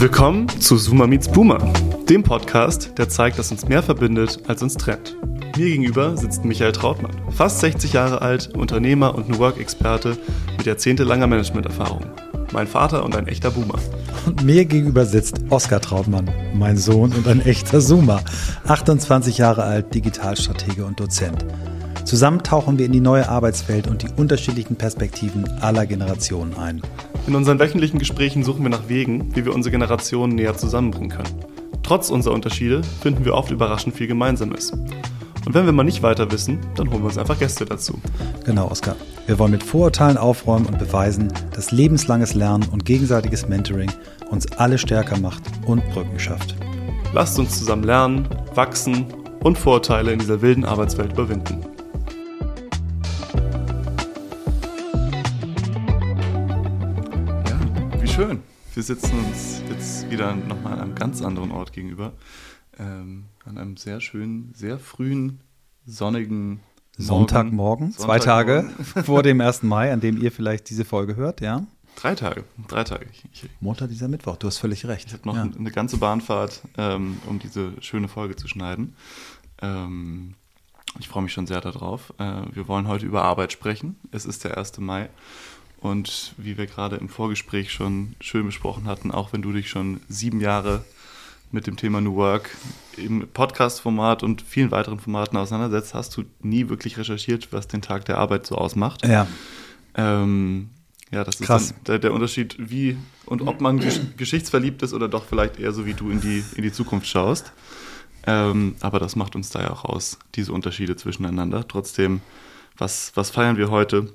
Willkommen zu Zoomer Meets Boomer, dem Podcast, der zeigt, dass uns mehr verbindet, als uns trennt. Mir gegenüber sitzt Michael Trautmann, fast 60 Jahre alt, Unternehmer und New Work-Experte mit jahrzehntelanger Managementerfahrung. Mein Vater und ein echter Boomer. Und mir gegenüber sitzt Oskar Trautmann, mein Sohn und ein echter Zoomer, 28 Jahre alt, Digitalstratege und Dozent. Zusammen tauchen wir in die neue Arbeitswelt und die unterschiedlichen Perspektiven aller Generationen ein. In unseren wöchentlichen Gesprächen suchen wir nach Wegen, wie wir unsere Generationen näher zusammenbringen können. Trotz unserer Unterschiede finden wir oft überraschend viel Gemeinsames. Und wenn wir mal nicht weiter wissen, dann holen wir uns einfach Gäste dazu. Genau, Oskar. Wir wollen mit Vorurteilen aufräumen und beweisen, dass lebenslanges Lernen und gegenseitiges Mentoring uns alle stärker macht und Brücken schafft. Lasst uns zusammen lernen, wachsen und Vorurteile in dieser wilden Arbeitswelt überwinden. Ja, wie schön. Wir sitzen uns jetzt wieder nochmal an einem ganz anderen Ort gegenüber. An einem sehr schönen, sehr frühen, sonnigen Sonntagmorgen, 2 Tage vor dem 1. Mai, an dem ihr vielleicht diese Folge hört, ja? 3 Tage. Montag, dieser Mittwoch, du hast völlig recht. Ich habe noch eine ganze Bahnfahrt, um diese schöne Folge zu schneiden. Ich freue mich schon sehr darauf. Wir wollen heute über Arbeit sprechen. Es ist der 1. Mai. Und wie wir gerade im Vorgespräch schon schön besprochen hatten, auch wenn du dich schon 7 Jahre mit dem Thema New Work im Podcast-Format und vielen weiteren Formaten auseinandersetzt, hast du nie wirklich recherchiert, was den Tag der Arbeit so ausmacht. Ja. Ja, das krass. Ist dann der Unterschied, wie und ob man geschichtsverliebt ist oder doch vielleicht eher so wie du in die Zukunft schaust. Aber das macht uns da ja auch aus, diese Unterschiede zwischeneinander. Trotzdem, was feiern wir heute?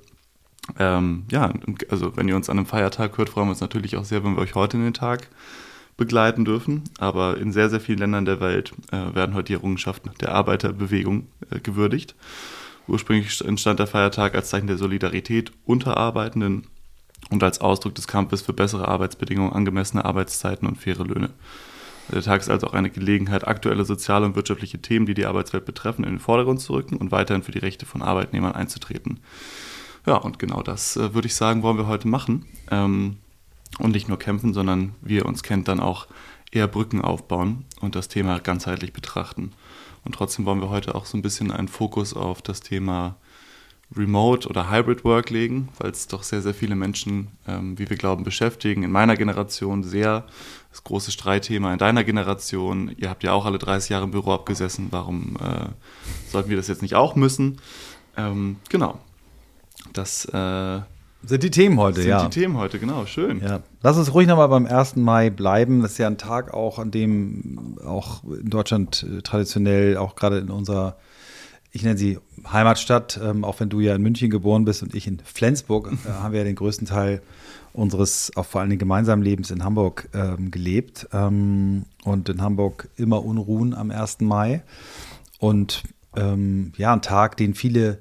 Ja, also wenn ihr uns an einem Feiertag hört, freuen wir uns natürlich auch sehr, wenn wir euch heute in den Tag begleiten dürfen. Aber in sehr, sehr vielen Ländern der Welt werden heute die Errungenschaften der Arbeiterbewegung gewürdigt. Ursprünglich entstand der Feiertag als Zeichen der Solidarität unter Arbeitenden und als Ausdruck des Kampfes für bessere Arbeitsbedingungen, angemessene Arbeitszeiten und faire Löhne. Der Tag ist also auch eine Gelegenheit, aktuelle soziale und wirtschaftliche Themen, die die Arbeitswelt betreffen, in den Vordergrund zu rücken und weiterhin für die Rechte von Arbeitnehmern einzutreten. Ja, und genau das, würde ich sagen, wollen wir heute machen. Und nicht nur kämpfen, sondern wie ihr uns kennt, dann auch eher Brücken aufbauen und das Thema ganzheitlich betrachten. Und trotzdem wollen wir heute auch so ein bisschen einen Fokus auf das Thema Remote oder Hybrid Work legen, weil es doch sehr, sehr viele Menschen, wie wir glauben, beschäftigen. In meiner Generation sehr das große Streitthema. In deiner Generation, ihr habt ja auch alle 30 Jahre im Büro abgesessen. Warum sollten wir das jetzt nicht auch müssen? Genau. Das sind die Themen heute, ja. Sind die Themen heute, genau, schön. Ja. Lass uns ruhig nochmal beim 1. Mai bleiben. Das ist ja ein Tag auch, an dem auch in Deutschland traditionell, auch gerade in unserer, ich nenne sie Heimatstadt, auch wenn du ja in München geboren bist und ich in Flensburg, haben wir ja den größten Teil unseres, auch vor allen Dingen gemeinsamen Lebens in Hamburg gelebt. Und in Hamburg immer Unruhen am 1. Mai. Und ja, ein Tag, den viele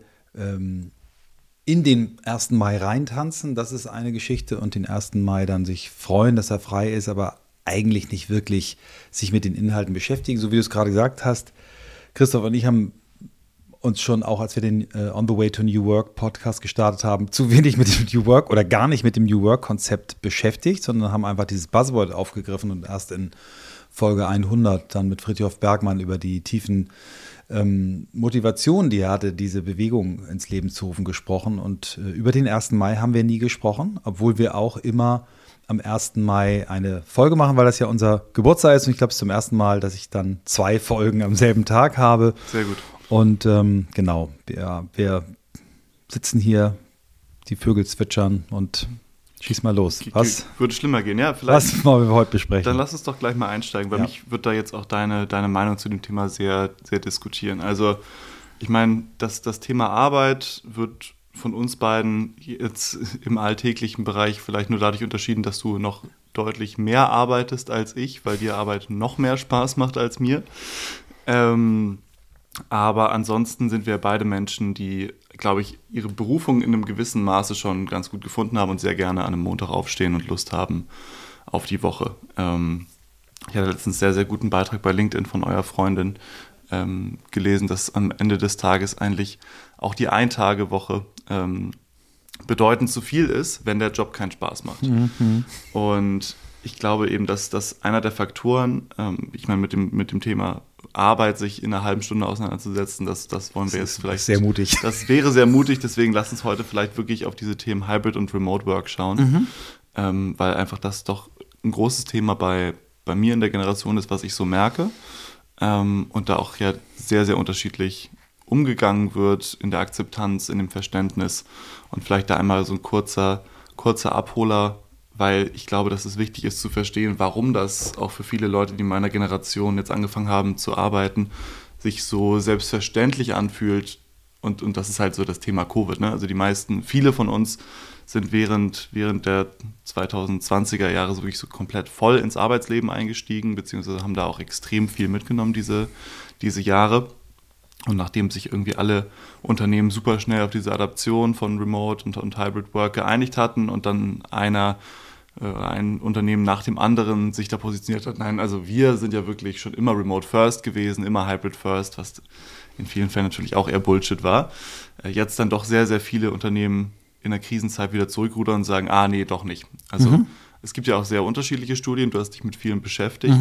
in den 1. Mai reintanzen, das ist eine Geschichte, und den 1. Mai dann sich freuen, dass er frei ist, aber eigentlich nicht wirklich sich mit den Inhalten beschäftigen, so wie du es gerade gesagt hast. Christoph und ich haben uns schon, auch als wir den On the Way to New Work Podcast gestartet haben, zu wenig mit dem New Work oder gar nicht mit dem New Work Konzept beschäftigt, sondern haben einfach dieses Buzzword aufgegriffen und erst in Folge 100 dann mit Fridtjof Bergmann über die tiefen Motivation, die er hatte, diese Bewegung ins Leben zu rufen, gesprochen. Und über den 1. Mai haben wir nie gesprochen, obwohl wir auch immer am 1. Mai eine Folge machen, weil das ja unser Geburtstag ist. Und ich glaube, es ist zum ersten Mal, dass ich dann 2 Folgen am selben Tag habe. Sehr gut. Und genau, wir sitzen hier, die Vögel zwitschern und schieß mal los. Was würde schlimmer gehen? Ja, vielleicht. Was wollen wir heute besprechen? Dann lass uns doch gleich mal einsteigen, weil mich wird da jetzt auch deine Meinung zu dem Thema sehr, sehr diskutieren. Also ich meine, das Thema Arbeit wird von uns beiden jetzt im alltäglichen Bereich vielleicht nur dadurch unterschieden, dass du noch deutlich mehr arbeitest als ich, weil dir Arbeit noch mehr Spaß macht als mir. Aber ansonsten sind wir beide Menschen, die, glaube ich, ihre Berufung in einem gewissen Maße schon ganz gut gefunden haben und sehr gerne an einem Montag aufstehen und Lust haben auf die Woche. Ich hatte letztens einen sehr, sehr guten Beitrag bei LinkedIn von eurer Freundin gelesen, dass am Ende des Tages eigentlich auch die Eintagewoche bedeutend zu viel ist, wenn der Job keinen Spaß macht. Mhm. Und ich glaube eben, dass das einer der Faktoren, ich meine, mit dem Thema Arbeit sich in einer halben Stunde auseinanderzusetzen, das wollen wir jetzt vielleicht. Sehr mutig. Das wäre sehr mutig, deswegen lass uns heute vielleicht wirklich auf diese Themen Hybrid und Remote Work schauen, weil einfach das doch ein großes Thema bei mir in der Generation ist, was ich so merke, und da auch ja sehr, sehr unterschiedlich umgegangen wird in der Akzeptanz, in dem Verständnis, und vielleicht da einmal so ein kurzer Abholer, weil ich glaube, dass es wichtig ist zu verstehen, warum das auch für viele Leute, die in meiner Generation jetzt angefangen haben zu arbeiten, sich so selbstverständlich anfühlt, und das ist halt so das Thema Covid, ne? Also viele von uns sind während der 2020er Jahre so wirklich so komplett voll ins Arbeitsleben eingestiegen, beziehungsweise haben da auch extrem viel mitgenommen diese Jahre. Und nachdem sich irgendwie alle Unternehmen super schnell auf diese Adaption von Remote und Hybrid Work geeinigt hatten und dann ein Unternehmen nach dem anderen sich da positioniert hat, nein, also wir sind ja wirklich schon immer Remote First gewesen, immer Hybrid First, was in vielen Fällen natürlich auch eher Bullshit war. Jetzt dann doch sehr, sehr viele Unternehmen in der Krisenzeit wieder zurückrudern und sagen, nee, doch nicht. Also es gibt ja auch sehr unterschiedliche Studien, du hast dich mit vielen beschäftigt.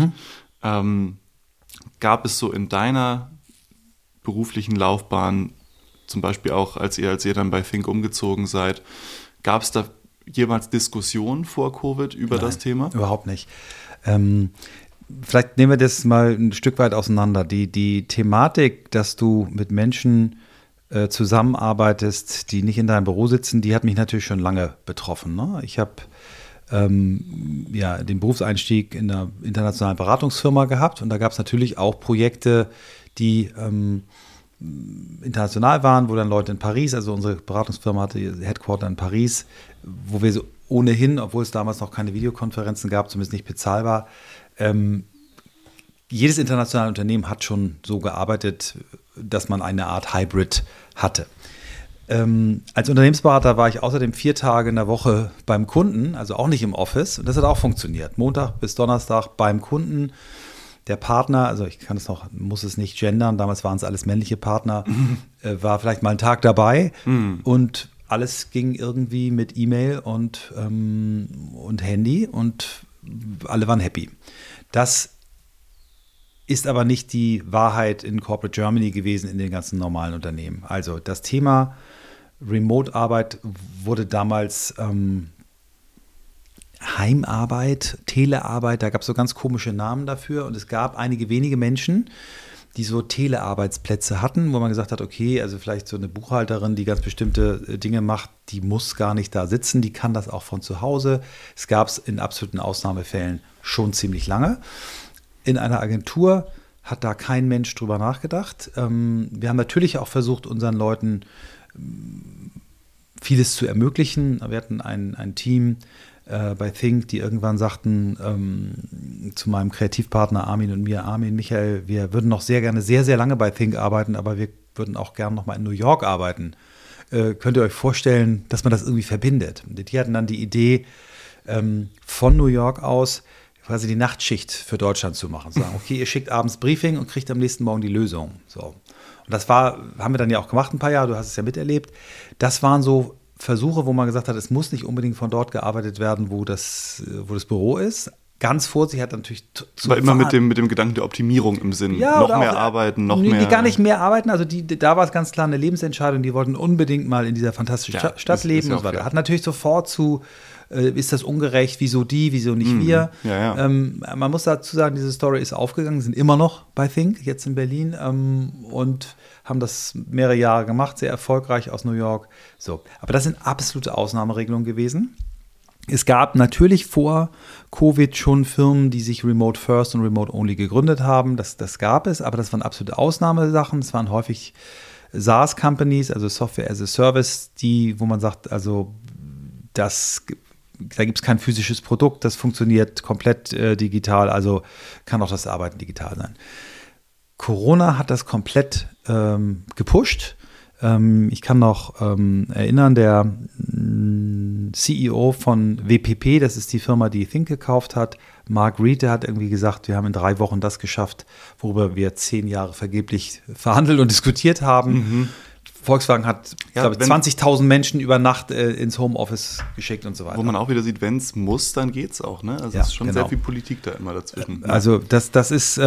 Gab es so in deiner beruflichen Laufbahn, zum Beispiel auch als ihr dann bei Think umgezogen seid, gab es da jemals Diskussionen vor Covid über das Thema? Überhaupt nicht. Vielleicht nehmen wir das mal ein Stück weit auseinander. Die Thematik, dass du mit Menschen zusammenarbeitest, die nicht in deinem Büro sitzen, die hat mich natürlich schon lange betroffen. Ne? Ich habe den Berufseinstieg in einer internationalen Beratungsfirma gehabt, und da gab es natürlich auch Projekte, die international waren, wo dann Leute in Paris, also unsere Beratungsfirma hatte ihr Headquarter in Paris, wo wir so ohnehin, obwohl es damals noch keine Videokonferenzen gab, zumindest nicht bezahlbar, jedes internationale Unternehmen hat schon so gearbeitet, dass man eine Art Hybrid hatte. Als Unternehmensberater war ich außerdem 4 Tage in der Woche beim Kunden, also auch nicht im Office, und das hat auch funktioniert. Montag bis Donnerstag beim Kunden. Der Partner, also ich muss es nicht gendern, damals waren es alles männliche Partner, war vielleicht mal einen Tag dabei, und alles ging irgendwie mit E-Mail und Handy, und alle waren happy. Das ist aber nicht die Wahrheit in Corporate Germany gewesen, in den ganzen normalen Unternehmen. Also das Thema Remote-Arbeit wurde damals Heimarbeit, Telearbeit, da gab es so ganz komische Namen dafür, und es gab einige wenige Menschen, die so Telearbeitsplätze hatten, wo man gesagt hat, okay, also vielleicht so eine Buchhalterin, die ganz bestimmte Dinge macht, die muss gar nicht da sitzen, die kann das auch von zu Hause. Es gab es in absoluten Ausnahmefällen schon ziemlich lange. In einer Agentur hat da kein Mensch drüber nachgedacht. Wir haben natürlich auch versucht, unseren Leuten vieles zu ermöglichen. Wir hatten ein Team bei Think, die irgendwann sagten zu meinem Kreativpartner Armin und mir, Michael, wir würden noch sehr gerne sehr, sehr lange bei Think arbeiten, aber wir würden auch gerne noch mal in New York arbeiten. Könnt ihr euch vorstellen, dass man das irgendwie verbindet? Die hatten dann die Idee, von New York aus quasi die Nachtschicht für Deutschland zu machen. Sagen, okay, ihr schickt abends Briefing und kriegt am nächsten Morgen die Lösung. So. Und das haben wir dann ja auch gemacht ein paar Jahre, du hast es ja miterlebt. Das waren so Versuche, wo man gesagt hat, es muss nicht unbedingt von dort gearbeitet werden, wo das Büro ist. Ganz vorsichtig hat natürlich aber immer mit dem Gedanken der Optimierung im Sinn. Ja, noch mehr arbeiten, noch mehr. Die gar nicht mehr arbeiten, also da war es ganz klar eine Lebensentscheidung, die wollten unbedingt mal in dieser fantastischen Stadt leben und so weiter. Hat natürlich sofort ist das ungerecht, wieso nicht wir? Ja. Man muss dazu sagen, diese Story ist aufgegangen, sind immer noch bei Think, jetzt in Berlin, und haben das mehrere Jahre gemacht, sehr erfolgreich aus New York. So, aber das sind absolute Ausnahmeregelungen gewesen. Es gab natürlich vor Covid schon Firmen, die sich Remote First und Remote Only gegründet haben. Das gab es, aber das waren absolute Ausnahmesachen. Es waren häufig SaaS-Companies, also Software as a Service, wo man sagt, also da gibt es kein physisches Produkt, das funktioniert komplett digital, also kann auch das Arbeiten digital sein. Corona hat das komplett gepusht. Ich kann noch erinnern, der CEO von WPP, das ist die Firma, die Think gekauft hat, Mark Reed, der hat irgendwie gesagt, wir haben in 3 Wochen das geschafft, worüber wir 10 Jahre vergeblich verhandelt und diskutiert haben. Volkswagen hat, glaube ich, 20.000 Menschen über Nacht ins Homeoffice geschickt und so weiter. Wo man auch wieder sieht, wenn es muss, dann geht es auch. Ne? Also es ist schon sehr viel Politik da immer dazwischen. Also das ist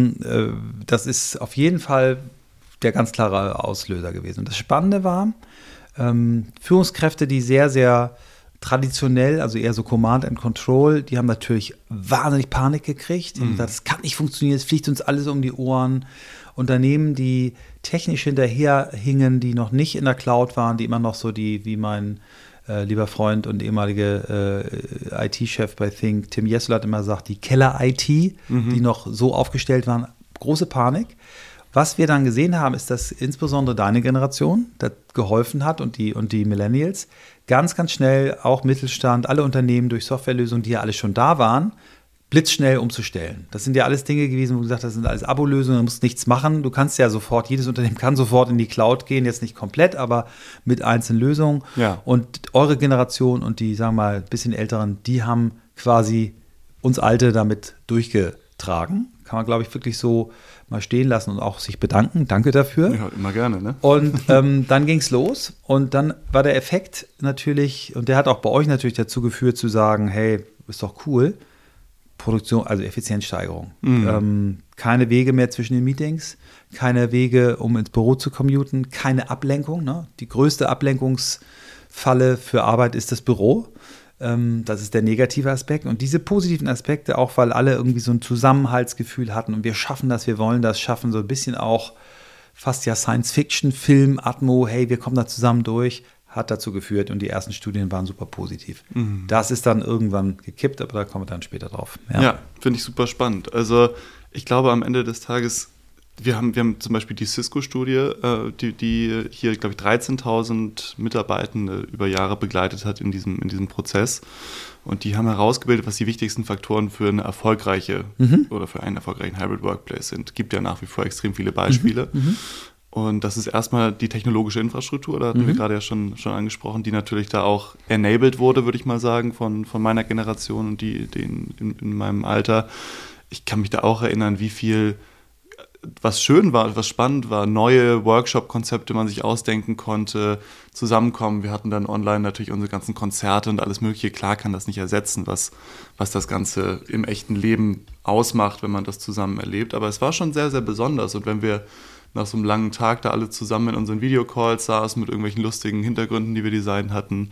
auf jeden Fall der ganz klare Auslöser gewesen. Und das Spannende war, Führungskräfte, die sehr, sehr traditionell, also eher so Command and Control, die haben natürlich wahnsinnig Panik gekriegt. Und gesagt, das kann nicht funktionieren, es fliegt uns alles um die Ohren. Unternehmen, die technisch hinterherhingen, die noch nicht in der Cloud waren, die immer noch so wie mein lieber Freund und ehemalige IT-Chef bei Think, Tim Jessuel, hat immer gesagt, die Keller-IT, die noch so aufgestellt waren, große Panik. Was wir dann gesehen haben, ist, dass insbesondere deine Generation das geholfen hat und die Millennials ganz, ganz schnell auch Mittelstand, alle Unternehmen durch Softwarelösungen, die ja alle schon da waren, blitzschnell umzustellen. Das sind ja alles Dinge gewesen, wo du gesagt hast, das sind alles Abo-Lösungen, du musst nichts machen. Du kannst ja sofort, jedes Unternehmen kann sofort in die Cloud gehen, jetzt nicht komplett, aber mit einzelnen Lösungen. Ja. Und eure Generation und die, sagen wir mal, ein bisschen älteren, die haben quasi uns Alte damit durchgetragen. Kann man, glaube ich, wirklich so mal stehen lassen und auch sich bedanken. Danke dafür. Ja, immer gerne, ne? Und dann ging es los und dann war der Effekt natürlich, und der hat auch bei euch natürlich dazu geführt, zu sagen, hey, ist doch cool, Produktion, also Effizienzsteigerung. Keine Wege mehr zwischen den Meetings, keine Wege, um ins Büro zu commuten, keine Ablenkung. Ne? Die größte Ablenkungsfalle für Arbeit ist das Büro. Das ist der negative Aspekt. Und diese positiven Aspekte, auch weil alle irgendwie so ein Zusammenhaltsgefühl hatten und wir schaffen das, wir wollen das schaffen, so ein bisschen auch fast ja Science-Fiction-Film, Atmo, hey, wir kommen da zusammen durch, hat dazu geführt und die ersten Studien waren super positiv. Das ist dann irgendwann gekippt, aber da kommen wir dann später drauf. Ja, finde ich super spannend. Also ich glaube, am Ende des Tages, wir haben zum Beispiel die Cisco-Studie, die hier, glaube ich, 13.000 Mitarbeitende über Jahre begleitet hat in diesem Prozess. Und die haben herausgebildet, was die wichtigsten Faktoren für eine erfolgreiche oder für einen erfolgreichen Hybrid Workplace sind. Gibt ja nach wie vor extrem viele Beispiele. Und das ist erstmal die technologische Infrastruktur, da hatten wir gerade ja schon angesprochen, die natürlich da auch enabled wurde, würde ich mal sagen, von meiner Generation und die in meinem Alter. Ich kann mich da auch erinnern, wie viel, was schön war, was spannend war, neue Workshop-Konzepte man sich ausdenken konnte, zusammenkommen. Wir hatten dann online natürlich unsere ganzen Konzerte und alles Mögliche. Klar kann das nicht ersetzen, was das Ganze im echten Leben ausmacht, wenn man das zusammen erlebt. Aber es war schon sehr, sehr besonders. Und wenn wir nach so einem langen Tag da alle zusammen in unseren Videocalls saßen mit irgendwelchen lustigen Hintergründen, die wir designt hatten,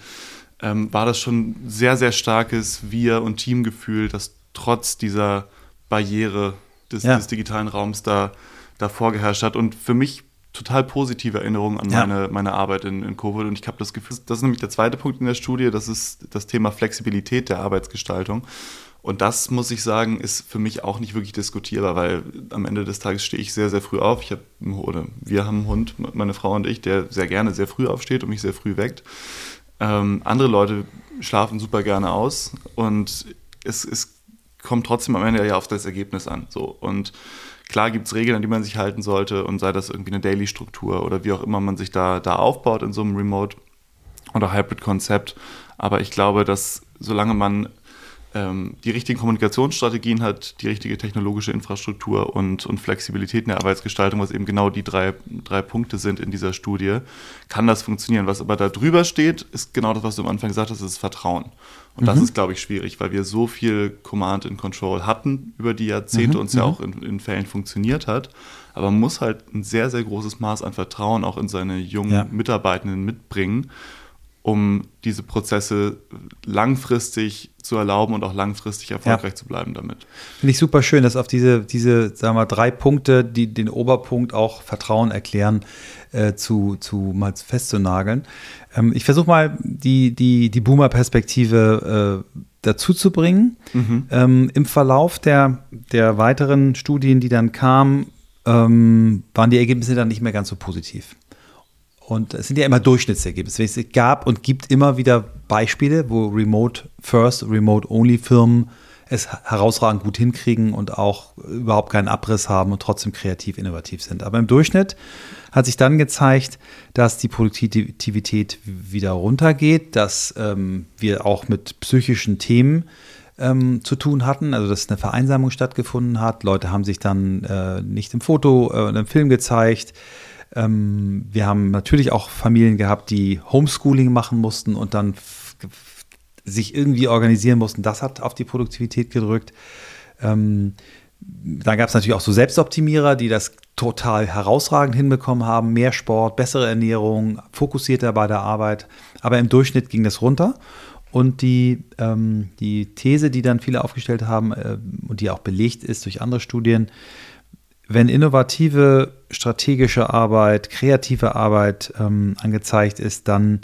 war das schon sehr, sehr starkes Wir- und Teamgefühl, das trotz dieser Barriere des digitalen Raums da vorgeherrscht hat. Und für mich total positive Erinnerungen an meine Arbeit in Covid. Und ich habe das Gefühl, das ist nämlich der zweite Punkt in der Studie, das ist das Thema Flexibilität der Arbeitsgestaltung. Und das, muss ich sagen, ist für mich auch nicht wirklich diskutierbar, weil am Ende des Tages stehe ich sehr, sehr früh auf. Wir haben einen Hund, meine Frau und ich, der sehr gerne sehr früh aufsteht und mich sehr früh weckt. Andere Leute schlafen super gerne aus und es kommt trotzdem am Ende ja auf das Ergebnis an. So. Und klar gibt es Regeln, an die man sich halten sollte und sei das irgendwie eine Daily-Struktur oder wie auch immer man sich da aufbaut in so einem Remote- oder Hybrid-Konzept. Aber ich glaube, dass solange man die richtigen Kommunikationsstrategien hat, die richtige technologische Infrastruktur und Flexibilität in der Arbeitsgestaltung, was eben genau die drei Punkte sind in dieser Studie, kann das funktionieren. Was aber da drüber steht, ist genau das, was du am Anfang gesagt hast, ist Vertrauen. Und das ist, glaube ich, schwierig, weil wir so viel Command and Control hatten über die Jahrzehnte und es ja auch in Fällen funktioniert hat. Aber man muss halt ein sehr, sehr großes Maß an Vertrauen auch in seine jungen Mitarbeitenden mitbringen, um diese Prozesse langfristig zu erlauben und auch langfristig erfolgreich zu bleiben damit. Finde ich super schön, dass auf diese sagen wir, 3 Punkte, die den Oberpunkt auch Vertrauen erklären, mal festzunageln. Ich versuche mal die Boomer-Perspektive dazu zu bringen. Im Verlauf der weiteren Studien, die dann kamen, waren die Ergebnisse dann nicht mehr ganz so positiv. Und es sind ja immer Durchschnittsergebnisse. Es gab und gibt immer wieder Beispiele, wo Remote-First, Remote-Only-Firmen es herausragend gut hinkriegen und auch überhaupt keinen Abriss haben und trotzdem kreativ, innovativ sind. Aber im Durchschnitt hat sich dann gezeigt, dass die Produktivität wieder runtergeht, dass wir auch mit psychischen Themen zu tun hatten, also dass eine Vereinsamung stattgefunden hat. Leute haben sich dann nicht im Foto oder im Film gezeigt. Wir haben natürlich auch Familien gehabt, die Homeschooling machen mussten und dann sich irgendwie organisieren mussten. Das hat auf die Produktivität gedrückt. Dann gab es natürlich auch so Selbstoptimierer, die das total herausragend hinbekommen haben. Mehr Sport, bessere Ernährung, fokussierter bei der Arbeit. Aber im Durchschnitt ging das runter. Und die These, die dann viele aufgestellt haben und die auch belegt ist durch andere Studien, wenn innovative, strategische Arbeit, kreative Arbeit angezeigt ist, dann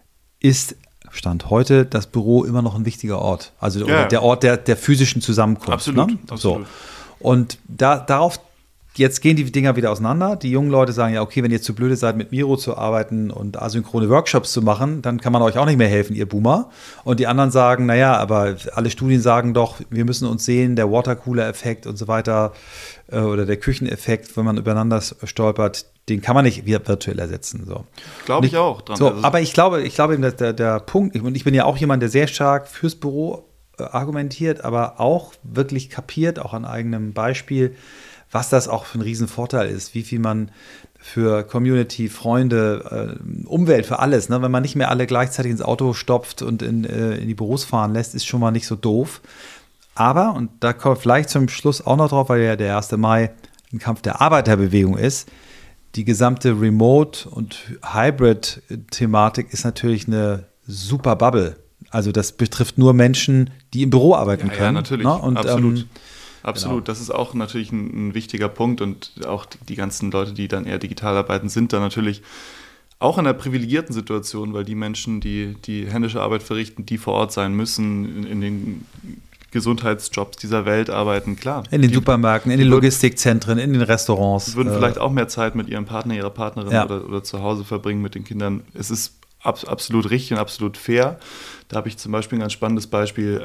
ist Stand heute das Büro immer noch ein wichtiger Ort. Also der Ort der physischen Zusammenkunft. Absolut. Ne? Absolut. So. Und darauf, jetzt gehen die Dinger wieder auseinander. Die jungen Leute sagen ja, okay, wenn ihr zu blöde seid, mit Miro zu arbeiten und asynchrone Workshops zu machen, dann kann man euch auch nicht mehr helfen, ihr Boomer. Und die anderen sagen, naja, aber alle Studien sagen doch, wir müssen uns sehen, der Watercooler-Effekt und so weiter oder der Kücheneffekt, wenn man übereinander stolpert, den kann man nicht virtuell ersetzen. So. Glaube ich auch dran. So, aber ich glaube eben, dass der Punkt, und ich bin ja auch jemand, der sehr stark fürs Büro argumentiert, aber auch wirklich kapiert, auch an eigenem Beispiel, was das auch für ein Riesenvorteil ist, wie viel man für Community, Freunde, Umwelt, für alles, ne? Wenn man nicht mehr alle gleichzeitig ins Auto stopft und in die Büros fahren lässt, ist schon mal nicht so doof. Aber, und da kommt vielleicht zum Schluss auch noch drauf, weil ja der 1. Mai ein Kampf der Arbeiterbewegung ist, die gesamte Remote- und Hybrid-Thematik ist natürlich eine super Bubble. Also das betrifft nur Menschen, die im Büro arbeiten können. Ja, natürlich, ne? Und, absolut. Absolut, genau. Das ist auch natürlich ein wichtiger Punkt und auch die ganzen Leute, die dann eher digital arbeiten, sind da natürlich auch in einer privilegierten Situation, weil die Menschen, die händische Arbeit verrichten, die vor Ort sein müssen, in den Gesundheitsjobs dieser Welt arbeiten, klar. In den Supermärkten, in den Logistikzentren, in den Restaurants. Würden vielleicht auch mehr Zeit mit ihrem Partner, ihrer Partnerin oder zu Hause verbringen mit den Kindern. Es ist absolut richtig und absolut fair. Da habe ich zum Beispiel ein ganz spannendes Beispiel.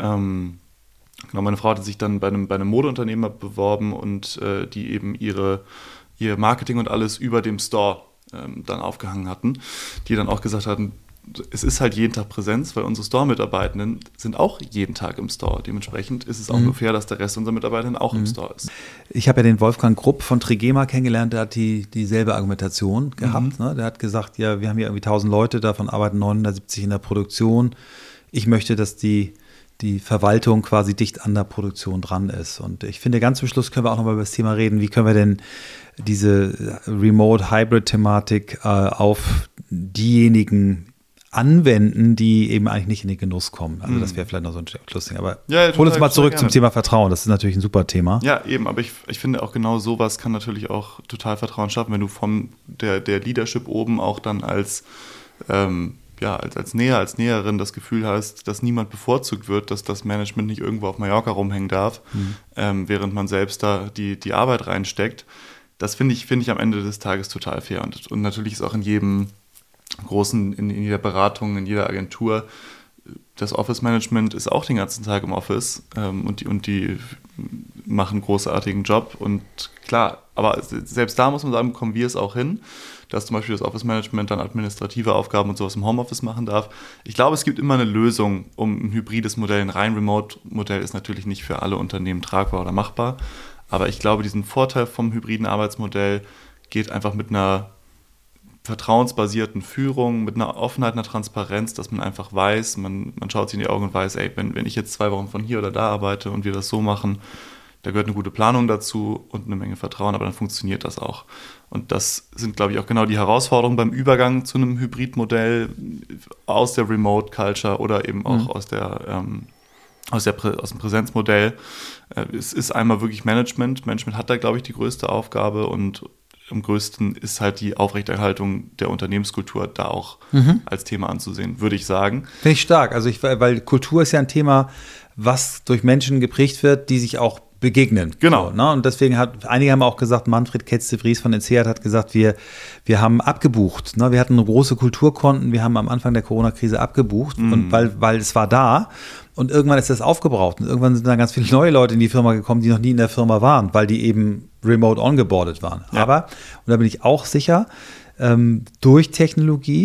Genau, meine Frau hatte sich dann bei einem Modeunternehmer beworben und die eben ihr Marketing und alles über dem Store dann aufgehangen hatten, die dann auch gesagt hatten, es ist halt jeden Tag Präsenz, weil unsere Store-Mitarbeitenden sind auch jeden Tag im Store. Dementsprechend ist es auch nur fair, dass der Rest unserer Mitarbeitenden auch im Store ist. Ich habe ja den Wolfgang Grupp von Trigema kennengelernt, der hat dieselbe Argumentation gehabt. Ne? Der hat gesagt, ja, wir haben hier irgendwie 1000 Leute, davon arbeiten 970 in der Produktion. Ich möchte, dass die Verwaltung quasi dicht an der Produktion dran ist. Und ich finde, ganz zum Schluss können wir auch nochmal über das Thema reden, wie können wir denn diese Remote-Hybrid-Thematik auf diejenigen anwenden, die eben eigentlich nicht in den Genuss kommen. Also das wäre vielleicht noch so ein Schlussding. Aber hol uns mal zurück zum Thema Vertrauen. Das ist natürlich ein super Thema. Ja, eben. Aber ich finde auch genau sowas kann natürlich auch total Vertrauen schaffen, wenn du von der Leadership oben auch dann als Näherin das Gefühl hast, dass niemand bevorzugt wird, dass das Management nicht irgendwo auf Mallorca rumhängen darf, während man selbst da die Arbeit reinsteckt. Das finde ich am Ende des Tages total fair. Und natürlich ist auch in jedem großen, in jeder Beratung, in jeder Agentur, das Office-Management ist auch den ganzen Tag im Office und die machen einen großartigen Job. Und klar, aber selbst da muss man sagen, kommen wir es auch hin, dass zum Beispiel das Office-Management dann administrative Aufgaben und sowas im Homeoffice machen darf. Ich glaube, es gibt immer eine Lösung, um ein hybrides Modell, ein rein Remote-Modell ist natürlich nicht für alle Unternehmen tragbar oder machbar, aber ich glaube, diesen Vorteil vom hybriden Arbeitsmodell geht einfach mit einer vertrauensbasierten Führung, mit einer Offenheit, einer Transparenz, dass man einfach weiß, man schaut sich in die Augen und weiß, ey, wenn ich jetzt 2 Wochen von hier oder da arbeite und wir das so machen, da gehört eine gute Planung dazu und eine Menge Vertrauen, aber dann funktioniert das auch. Und das sind, glaube ich, auch genau die Herausforderungen beim Übergang zu einem Hybridmodell aus der Remote-Culture oder eben auch aus dem Präsenzmodell. Es ist einmal wirklich Management. Management hat da, glaube ich, die größte Aufgabe und am größten ist halt die Aufrechterhaltung der Unternehmenskultur da auch als Thema anzusehen, würde ich sagen. Finde ich stark. Also weil Kultur ist ja ein Thema, was durch Menschen geprägt wird, die sich auch begegnen. Genau. So, ne? Und deswegen einige haben auch gesagt, Manfred Ketz-de-Vries von NCEAT hat gesagt, wir haben abgebucht. Ne? Wir hatten große Kulturkonten, wir haben am Anfang der Corona-Krise abgebucht, und weil es war da und irgendwann ist das aufgebraucht und irgendwann sind dann ganz viele neue Leute in die Firma gekommen, die noch nie in der Firma waren, weil die eben remote ongeboardet waren. Ja. Aber, und da bin ich auch sicher, durch Technologie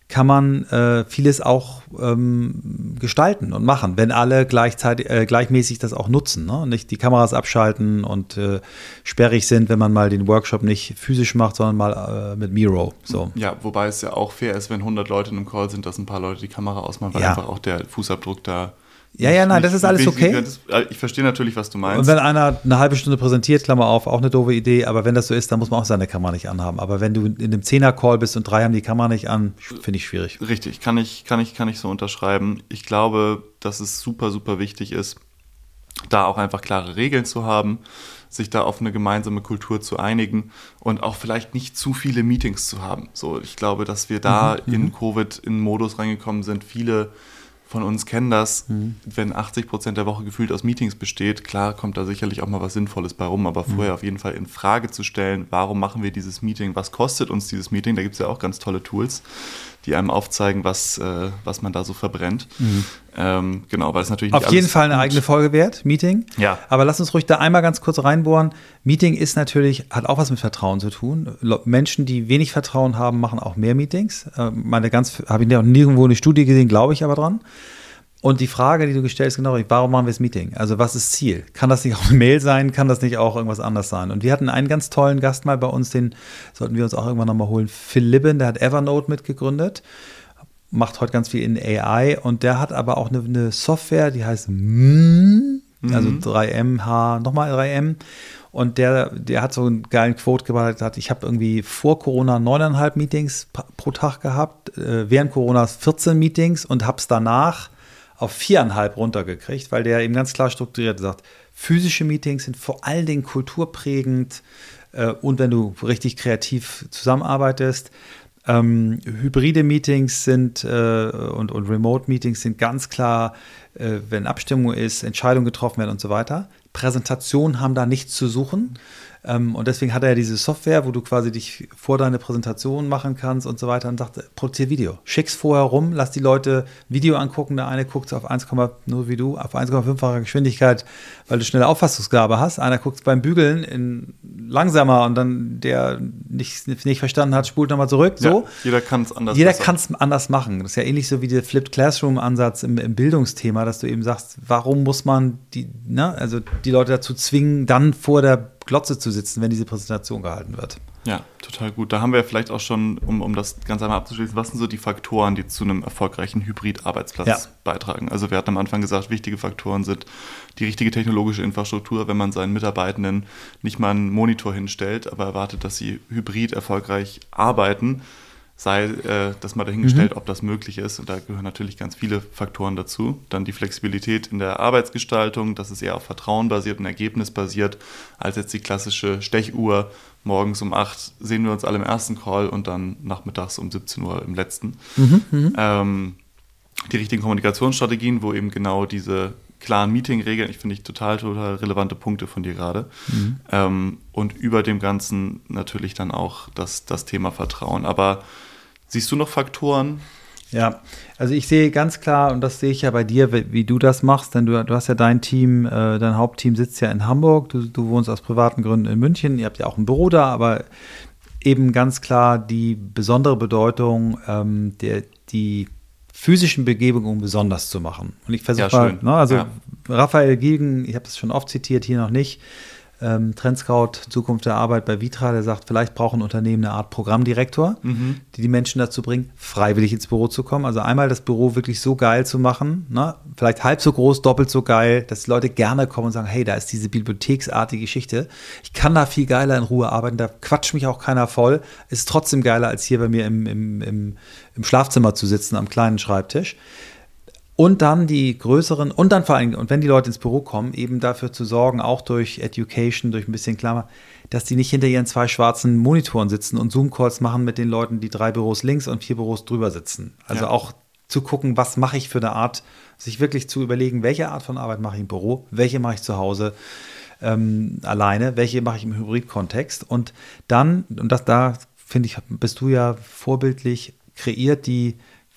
kann man vieles auch gestalten und machen, wenn alle gleichmäßig das auch nutzen, ne? Nicht die Kameras abschalten und sperrig sind, wenn man mal den Workshop nicht physisch macht, sondern mal mit Miro. So. Ja, wobei es ja auch fair ist, wenn 100 Leute in einem Call sind, dass ein paar Leute die Kamera ausmachen, weil einfach auch der Fußabdruck da nein, das ist alles okay. Ich verstehe natürlich, was du meinst. Und wenn einer eine halbe Stunde präsentiert, Klammer auf, auch eine doofe Idee, aber wenn das so ist, dann muss man auch seine Kamera nicht anhaben. Aber wenn du in einem 10er-Call bist und 3 haben die Kamera nicht an, finde ich schwierig. Richtig, kann ich so unterschreiben. Ich glaube, dass es super, super wichtig ist, da auch einfach klare Regeln zu haben, sich da auf eine gemeinsame Kultur zu einigen und auch vielleicht nicht zu viele Meetings zu haben. So, ich glaube, dass wir da in Covid in einen Modus reingekommen sind. Viele von uns kennen das, wenn 80% der Woche gefühlt aus Meetings besteht. Klar kommt da sicherlich auch mal was Sinnvolles bei rum, aber vorher auf jeden Fall in Frage zu stellen, warum machen wir dieses Meeting, was kostet uns dieses Meeting? Da gibt es ja auch ganz tolle Tools, die einem aufzeigen, was man da so verbrennt. Genau, weil es natürlich nicht auf jeden Fall eine eigene Folge wert, Meeting. Ja. Aber lass uns ruhig da einmal ganz kurz reinbohren. Meeting ist natürlich, hat auch was mit Vertrauen zu tun. Menschen, die wenig Vertrauen haben, machen auch mehr Meetings. Habe ich noch nirgendwo eine Studie gesehen, glaube ich aber dran. Und die Frage, die du gestellt hast, genau, warum machen wir das Meeting? Also was ist Ziel? Kann das nicht auch eine Mail sein? Kann das nicht auch irgendwas anderes sein? Und wir hatten einen ganz tollen Gast mal bei uns, den sollten wir uns auch irgendwann nochmal holen. Phil Libben, der hat Evernote mitgegründet, macht heute ganz viel in AI und der hat aber auch eine Software, die heißt also 3M, nochmal 3M. Und der hat so einen geilen Quote gebracht, ich habe irgendwie vor Corona 9,5 Meetings pro Tag gehabt, während Corona 14 Meetings und habe es danach auf 4,5 runtergekriegt, weil der eben ganz klar strukturiert sagt, physische Meetings sind vor allen Dingen kulturprägend und wenn du richtig kreativ zusammenarbeitest. Hybride Meetings sind und Remote-Meetings sind ganz klar, wenn Abstimmung ist, Entscheidungen getroffen werden und so weiter. Präsentationen haben da nichts zu suchen. Und deswegen hat er ja diese Software, wo du quasi dich vor deine Präsentation machen kannst und so weiter und sagt, produziere Video. Schick's vorher rum, lass die Leute Video angucken. Der eine guckt auf nur wie du, auf 1,5-facher Geschwindigkeit, weil du schnelle Auffassungsgabe hast. Einer guckt beim Bügeln in langsamer und dann der nicht verstanden hat, spult nochmal zurück. So. Ja, jeder kann es anders Jeder kann es anders machen. Das ist ja ähnlich so wie der Flipped Classroom-Ansatz im Bildungsthema, dass du eben sagst, warum muss man die Leute dazu zwingen, dann vor der Glotze zu sitzen, wenn diese Präsentation gehalten wird. Ja, total gut. Da haben wir vielleicht auch schon, um das Ganze einmal abzuschließen, was sind so die Faktoren, die zu einem erfolgreichen Hybrid-Arbeitsplatz beitragen? Also wir hatten am Anfang gesagt, wichtige Faktoren sind die richtige technologische Infrastruktur, wenn man seinen Mitarbeitenden nicht mal einen Monitor hinstellt, aber erwartet, dass sie hybrid erfolgreich arbeiten, sei das mal dahingestellt, ob das möglich ist. Und da gehören natürlich ganz viele Faktoren dazu. Dann die Flexibilität in der Arbeitsgestaltung, dass es eher auf Vertrauen basiert und Ergebnis basiert, als jetzt die klassische Stechuhr. Morgens um 8 sehen wir uns alle im ersten Call und dann nachmittags um 17 Uhr im letzten. Die richtigen Kommunikationsstrategien, wo eben genau diese klaren Meeting-Regeln, ich finde total relevante Punkte von dir gerade. Und über dem Ganzen natürlich dann auch das Thema Vertrauen. Aber siehst du noch Faktoren? Ja, also ich sehe ganz klar, und das sehe ich ja bei dir, wie du das machst, denn du hast ja dein Team, dein Hauptteam sitzt ja in Hamburg, du wohnst aus privaten Gründen in München, ihr habt ja auch ein Büro da, aber eben ganz klar die besondere Bedeutung, die physischen Begebungen besonders zu machen. Und ich versuche Raphael Gilgen, ich habe das schon oft zitiert, hier noch nicht, Trendscout, Zukunft der Arbeit bei Vitra, der sagt, vielleicht brauchen Unternehmen eine Art Programmdirektor, die Menschen dazu bringen, freiwillig ins Büro zu kommen. Also einmal das Büro wirklich so geil zu machen, ne? Vielleicht halb so groß, doppelt so geil, dass die Leute gerne kommen und sagen, hey, da ist diese bibliotheksartige Geschichte. Ich kann da viel geiler in Ruhe arbeiten, da quatscht mich auch keiner voll. Ist trotzdem geiler, als hier bei mir im Schlafzimmer zu sitzen, am kleinen Schreibtisch. Und dann die größeren, und dann vor allem, und wenn die Leute ins Büro kommen, eben dafür zu sorgen, auch durch Education, durch ein bisschen Klammer, dass die nicht hinter ihren 2 schwarzen Monitoren sitzen und Zoom-Calls machen mit den Leuten, die 3 Büros links und 4 Büros drüber sitzen. Also auch zu gucken, was mache ich für eine Art, sich wirklich zu überlegen, welche Art von Arbeit mache ich im Büro, welche mache ich zu Hause alleine, welche mache ich im Hybrid-Kontext. Und dann, da finde ich, bist du ja vorbildlich, kreiert die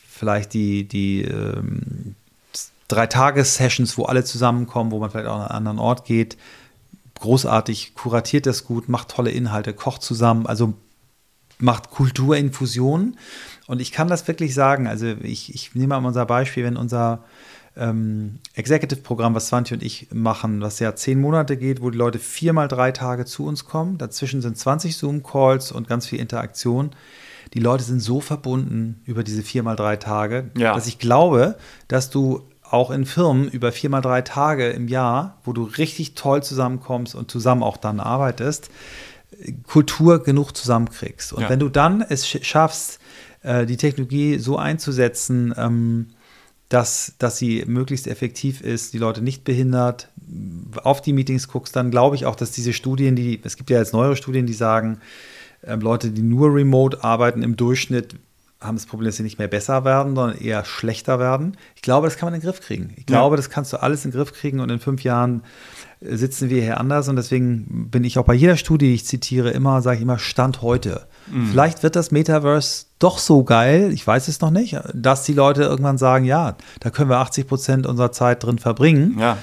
3-Tages-Sessions, wo alle zusammenkommen, wo man vielleicht auch an einen anderen Ort geht. Großartig, kuratiert das gut, macht tolle Inhalte, kocht zusammen, also macht Kulturinfusionen. Und ich kann das wirklich sagen, also ich nehme mal unser Beispiel, wenn unser Executive-Programm, was Svante und ich machen, was ja 10 Monate geht, wo die Leute 4 mal 3 Tage zu uns kommen. Dazwischen sind 20 Zoom-Calls und ganz viel Interaktion. Die Leute sind so verbunden über diese 4 mal 3 Tage, dass ich glaube, dass du auch in Firmen über 4 mal 3 Tage im Jahr, wo du richtig toll zusammenkommst und zusammen auch dann arbeitest, Kultur genug zusammenkriegst. Und wenn du dann es schaffst, die Technologie so einzusetzen, dass sie möglichst effektiv ist, die Leute nicht behindert, auf die Meetings guckst, dann glaube ich auch, dass diese Studien, es gibt ja jetzt neuere Studien, die sagen, Leute, die nur remote arbeiten, im Durchschnitt haben das Problem, dass sie nicht mehr besser werden, sondern eher schlechter werden. Ich glaube, das kann man in den Griff kriegen. Ich glaube, das kannst du alles in den Griff kriegen und in 5 Jahren sitzen wir hier anders und deswegen bin ich auch bei jeder Studie, die ich zitiere, sage ich immer, Stand heute. Vielleicht wird das Metaverse doch so geil, ich weiß es noch nicht, dass die Leute irgendwann sagen, ja, da können wir 80% unserer Zeit drin verbringen. Ja.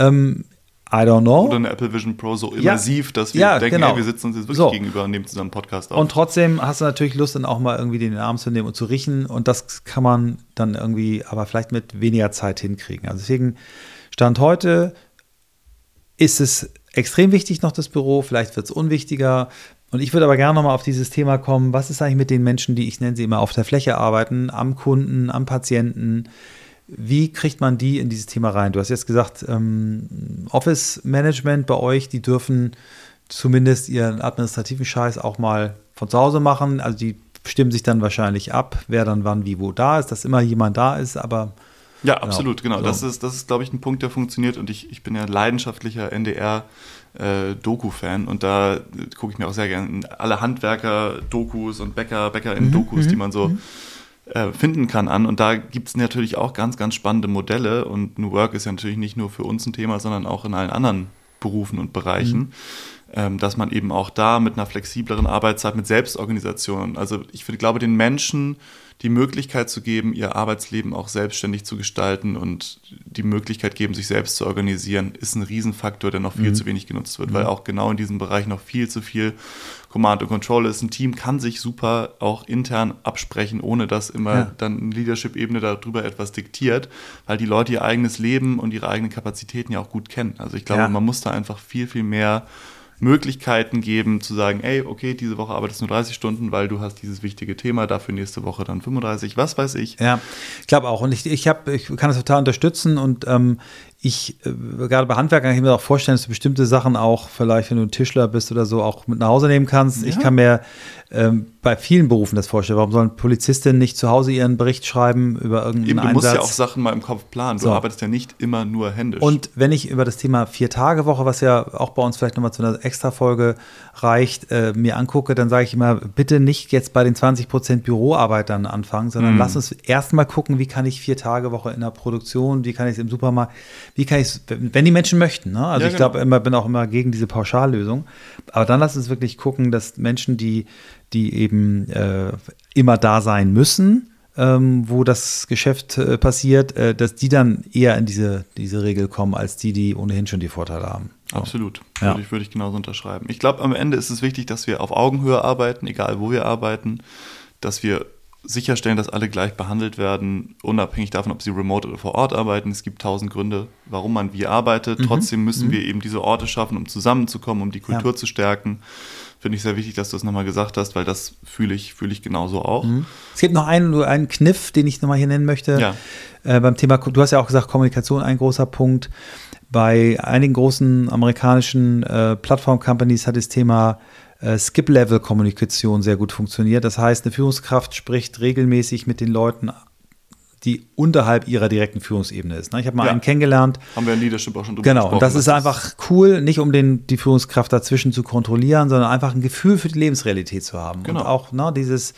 I don't know. Oder eine Apple Vision Pro so immersiv, dass wir denken, wir sitzen uns jetzt wirklich gegenüber und nehmen zusammen einen Podcast auf. Und trotzdem hast du natürlich Lust, dann auch mal irgendwie den Arm zu nehmen und zu riechen und das kann man dann irgendwie, aber vielleicht mit weniger Zeit hinkriegen. Also deswegen, Stand heute ist es extrem wichtig noch, das Büro, vielleicht wird es unwichtiger. Und ich würde aber gerne nochmal auf dieses Thema kommen, was ist eigentlich mit den Menschen, die, ich nenne sie immer, auf der Fläche arbeiten, am Kunden, am Patienten, wie kriegt man die in dieses Thema rein? Du hast jetzt gesagt, Office-Management bei euch, die dürfen zumindest ihren administrativen Scheiß auch mal von zu Hause machen, also die stimmen sich dann wahrscheinlich ab, wer dann wann, wie, wo da ist, dass immer jemand da ist, aber ja, absolut, genau. Das ist, glaube ich, ein Punkt, der funktioniert und ich bin ja leidenschaftlicher NDR-Doku-Fan und da gucke ich mir auch sehr gerne alle Handwerker-Dokus und BäckerInnen-Dokus, die man so finden kann an und da gibt es natürlich auch ganz, ganz spannende Modelle und New Work ist ja natürlich nicht nur für uns ein Thema, sondern auch in allen anderen Berufen und Bereichen, dass man eben auch da mit einer flexibleren Arbeitszeit, mit Selbstorganisation, also ich glaube, den Menschen die Möglichkeit zu geben, ihr Arbeitsleben auch selbstständig zu gestalten und die Möglichkeit geben, sich selbst zu organisieren, ist ein Riesenfaktor, der noch viel zu wenig genutzt wird, weil auch genau in diesem Bereich noch viel zu viel Command and Control ist. Ein Team kann sich super auch intern absprechen, ohne dass immer dann eine Leadership-Ebene darüber etwas diktiert, weil die Leute ihr eigenes Leben und ihre eigenen Kapazitäten ja auch gut kennen. Also ich glaube, man muss da einfach viel, viel mehr Möglichkeiten geben, zu sagen, ey, okay, diese Woche arbeitest du nur 30 Stunden, weil du hast dieses wichtige Thema, dafür nächste Woche dann 35, was weiß ich. Ja, ich glaube auch. Und ich kann das total unterstützen und gerade bei Handwerkern kann ich mir auch vorstellen, dass du bestimmte Sachen auch vielleicht, wenn du ein Tischler bist oder so, auch mit nach Hause nehmen kannst. Ja. Ich kann mir bei vielen Berufen das vorstellen. Warum sollen Polizistinnen nicht zu Hause ihren Bericht schreiben über irgendeinen Einsatz? Du musst ja auch Sachen mal im Kopf planen. Du arbeitest ja nicht immer nur händisch. Und wenn ich über das Thema 4-Tage-Woche, was ja auch bei uns vielleicht nochmal zu einer Extra-Folge reicht, mir angucke, dann sage ich immer, bitte nicht jetzt bei den 20% Büroarbeitern anfangen, sondern lass uns erstmal gucken, wie kann ich 4-Tage-Woche in der Produktion, wie kann ich es im Supermarkt, wie kann ich es, wenn die Menschen möchten. Ne? Also ich glaube, bin auch immer gegen diese Pauschallösung. Aber dann lass uns wirklich gucken, dass Menschen, die eben immer da sein müssen, wo das Geschäft passiert, dass die dann eher in diese Regel kommen, als die ohnehin schon die Vorteile haben. So. Absolut, würde ich genauso unterschreiben. Ich glaube, am Ende ist es wichtig, dass wir auf Augenhöhe arbeiten, egal wo wir arbeiten, dass wir sicherstellen, dass alle gleich behandelt werden, unabhängig davon, ob sie remote oder vor Ort arbeiten. Es gibt 1000 Gründe, warum man wie arbeitet. Trotzdem müssen wir eben diese Orte schaffen, um zusammenzukommen, um die Kultur zu stärken. Finde ich sehr wichtig, dass du es nochmal gesagt hast, weil das fühle ich genauso auch. Es gibt noch einen Kniff, den ich nochmal hier nennen möchte. Beim Thema, du hast ja auch gesagt, Kommunikation ein großer Punkt. Bei einigen großen amerikanischen Plattform-Companies hat das Thema Skip-Level-Kommunikation sehr gut funktioniert. Das heißt, eine Führungskraft spricht regelmäßig mit den Leuten, die unterhalb ihrer direkten Führungsebene ist. Ich habe mal einen kennengelernt. Haben wir in Leadership auch schon drüber gesprochen. Genau, und das ist einfach cool, nicht um die Führungskraft dazwischen zu kontrollieren, sondern einfach ein Gefühl für die Lebensrealität zu haben. Genau. Und auch dieses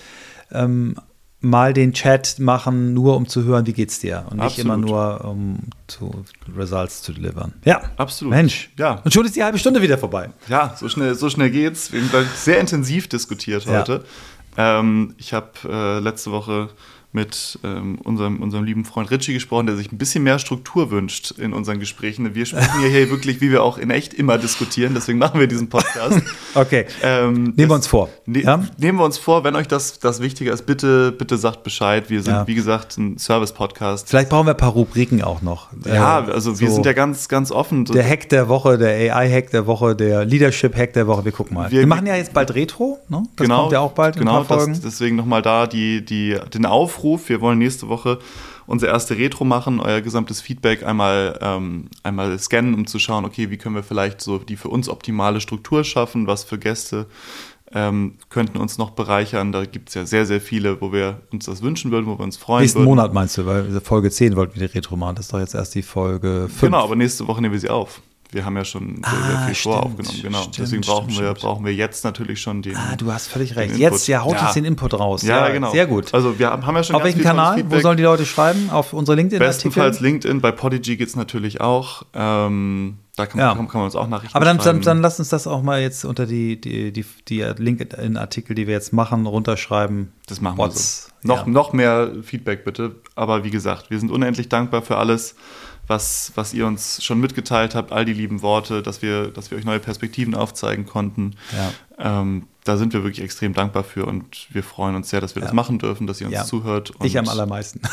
mal den Chat machen, nur um zu hören, wie geht's dir? Und nicht immer nur, um Results zu delivern. Ja, absolut. Mensch. Ja. Und schon ist die halbe Stunde wieder vorbei. Ja, so schnell geht's. Wir haben sehr intensiv diskutiert heute. Ich habe letzte Woche mit unserem lieben Freund Richie gesprochen, der sich ein bisschen mehr Struktur wünscht in unseren Gesprächen. Wir sprechen hier wirklich, wie wir auch in echt immer diskutieren, deswegen machen wir diesen Podcast. Okay, nehmen wir uns vor. Nehmen wir uns vor, wenn euch das wichtiger ist, bitte sagt Bescheid. Wir sind, wie gesagt, ein Service-Podcast. Vielleicht brauchen wir ein paar Rubriken auch noch. Ja, also wir sind ja ganz, ganz offen. Der Hack der Woche, der AI-Hack der Woche, der Leadership-Hack der Woche, wir gucken mal. Wir machen ja jetzt bald Retro, ne? Das kommt ja auch bald in ein paar Folgen. Deswegen nochmal da den Aufruf. Wir wollen nächste Woche unser erste Retro machen, euer gesamtes Feedback einmal scannen, um zu schauen, okay, wie können wir vielleicht so die für uns optimale Struktur schaffen, was für Gäste könnten uns noch bereichern. Da gibt es ja sehr, sehr viele, wo wir uns das wünschen würden, wo wir uns freuen nächsten würden. Monat meinst du, weil Folge 10 wollten wir die Retro machen, das ist doch jetzt erst die Folge 5. Genau, aber nächste Woche nehmen wir sie auf. Wir haben ja schon sehr viel voraufgenommen, genau. Deswegen brauchen wir jetzt natürlich schon den. Du hast völlig recht. Jetzt haut uns den Input raus. Ja, genau. Sehr gut. Also wir haben ja schon auf welchem Kanal? Wo sollen die Leute schreiben? Auf unsere LinkedIn-Artikel? Bestenfalls LinkedIn, bei Podigy geht es natürlich auch. Da kann man uns auch Nachrichten schreiben. Aber dann lass uns das auch mal jetzt unter die LinkedIn-Artikel, die wir jetzt machen, runterschreiben. Das machen wir so. Noch mehr Feedback bitte. Aber wie gesagt, wir sind unendlich dankbar für alles, was ihr uns schon mitgeteilt habt, all die lieben Worte, dass wir euch neue Perspektiven aufzeigen konnten. Ja. Da sind wir wirklich extrem dankbar für und wir freuen uns sehr, dass wir das machen dürfen, dass ihr uns zuhört. Und ich am allermeisten.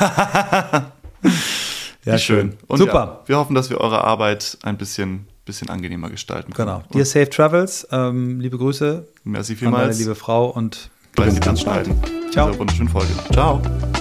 Ja, schön. Und super. Wir hoffen, dass wir eure Arbeit ein bisschen angenehmer gestalten können. Genau. Dir Safe Travels. Liebe Grüße. Merci vielmals. An meine liebe Frau und weil Sie dann schneiden. Ciao. Dieser wunderschönen Folge. Ciao.